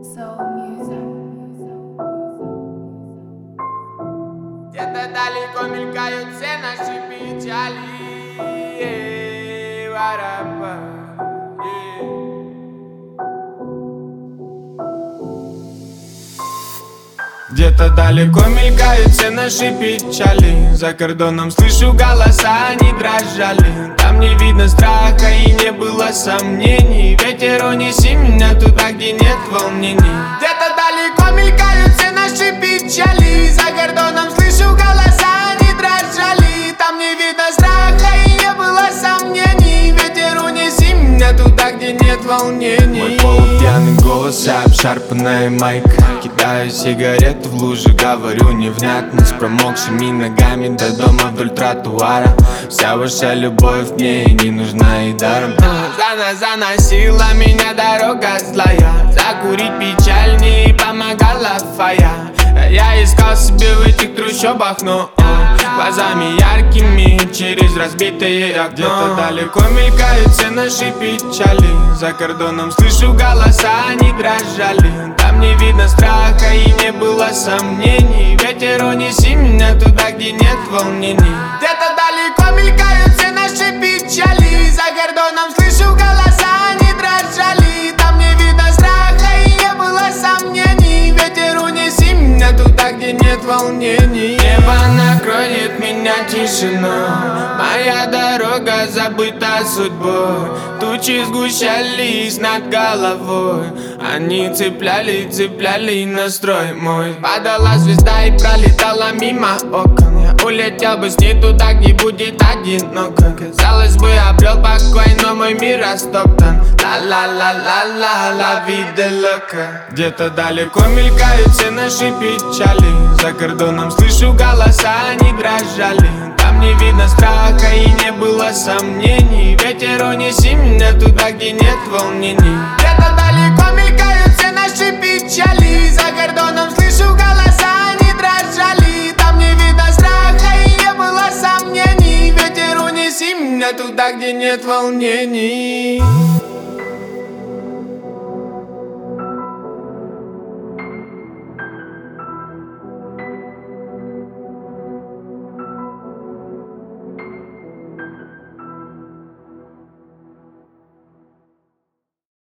Где-то далеко мелькают все наши печали. Варапа, Где-то далеко мелькают все наши печали. За кордоном слышу голоса, они дрожали. Там не видно страха и не было сомнений. Ветер унеси меня туда, где нет волнений. Где-то далеко мелькают все наши печали. За кордоном слышу голоса, они дрожали. Там не видно страха и не было сомнений. Ветер унеси меня туда, где нет волнений. Мой полупьяный голос, обшарпанная майка. Кидаю сигарету в лужу, говорю невнятно, с промокшими ногами до дома вдоль тротуара. Вся ваша любовь мне не нужна и даром. Заносила меня дорога злая. Закурить печаль не помогала фая. Я искал себе в этих трущобах, но глазами яркими через разбитые окна. Где-то далеко мелькают все наши печали. За кордоном слышу голоса, они дрожали. Там не видно страха и не было сомнений. Ветер унеси меня туда, где нет волнений. Где-то далеко мелькают все наши печали. За кордоном слышу голоса, они дрожали. Там не видно страха и не было сомнений. Ветер унеси меня туда, где нет волнений. Небо накроет меня тишина. Моя дорога забыта судьбой. Тучи сгущались над головой. Они цепляли настрой мой. Падала звезда и пролетала мимо окон. Я улетел бы с ней туда, где будет одиноко. Казалось бы, обрел покой, но мой мир растоптан. Ла-ла-ла-ла-ла, виде лока. Где-то далеко мелькают все наши печали. За кордоном слышу голоса, они дрожали. Там не видно страха и не было сомнений. Ветер унеси меня туда, где нет волнений. Где-то далеко мелькают все наши печали. За кордоном слышу голоса, они дрожали. Там не видно страха и не было сомнений. Ветер унеси меня туда, где нет волнений.